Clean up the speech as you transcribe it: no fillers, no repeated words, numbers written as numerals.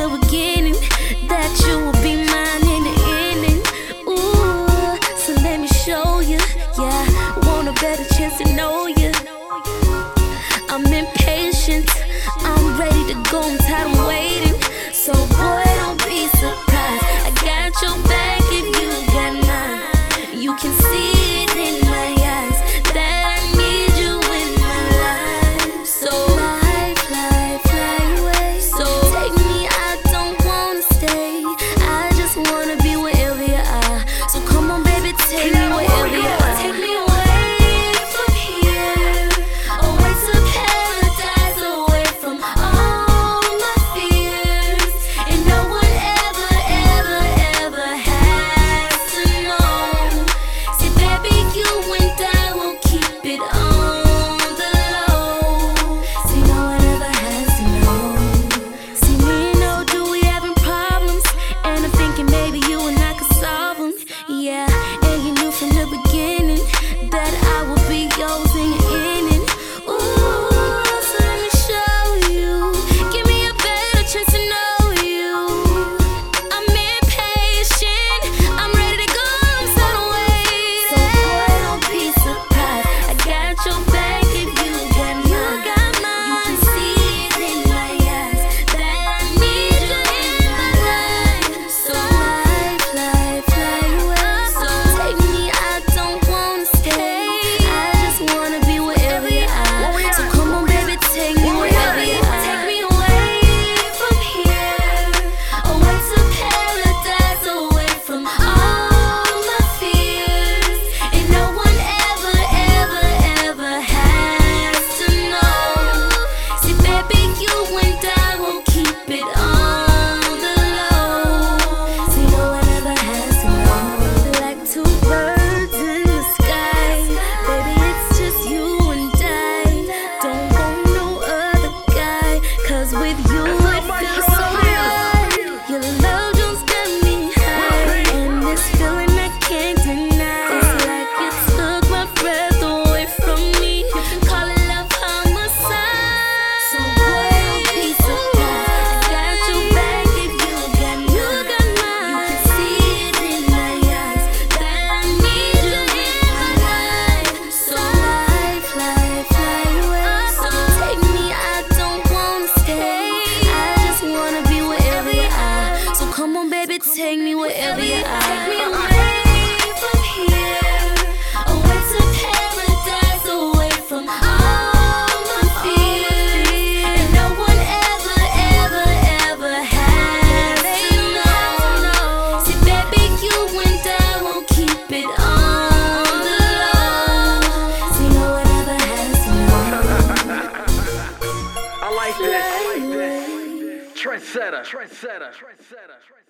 the beginning that you will be mine in the ending. Ooh, so let me show you. Yeah, want a better chance to know you. I'm impatient, I'm ready to go, I'm tired of waiting. So boy, don't be surprised, I got your back if you got mine. You can see it in my eyes that I need you in my life. So fly away. So take me, I don't wanna stay, I just wanna be wherever you are. So come on baby, take me wherever you are. Take me away from here, away to paradise, away from all my fears. And no one ever has to know. See baby, you and I will keep it on the low. See no one ever has to know. See me and OJ, we having problems, and I'm thinking maybe you and I could solve them. Yeah, and you knew from the beginning that I would be yours in the ending. Ooh, so let me show you. Give me a better chance to know you. I'm impatient, I'm ready to go, I'm so waiting. So boy, don't be surprised, I got your back if you got mine. You can see it in my eyes that I need you in my life. So fly away. So take me, I don't wanna stay, I just wanna be wherever you are. So come on baby, take me wherever you are. Take me away from here, away to paradise, away from all my fears. And no one ever has to know. See baby, you and I will keep it on the low. See no one ever has to know. Like two birds in the sky, baby, it's just you and I. Don't want no other guy, 'cause with you it feels so right. Your love just got me high, and this feeling I can't deny. It's like you took my breath away from me. Call it love homicide. So boy, don't be surprised, I got your back if you got mine. You can see it in my eyes that I need you in my life. So fly away. So take me, I don't wanna stay, I just wanna be wherever you are. So come on baby, take me wherever you are. Take me away from here, away to paradise, away from all my fears. And no one ever has to know. See baby, you and I will keep it on the low. See no one ever has to know. I like this. Trendsetter.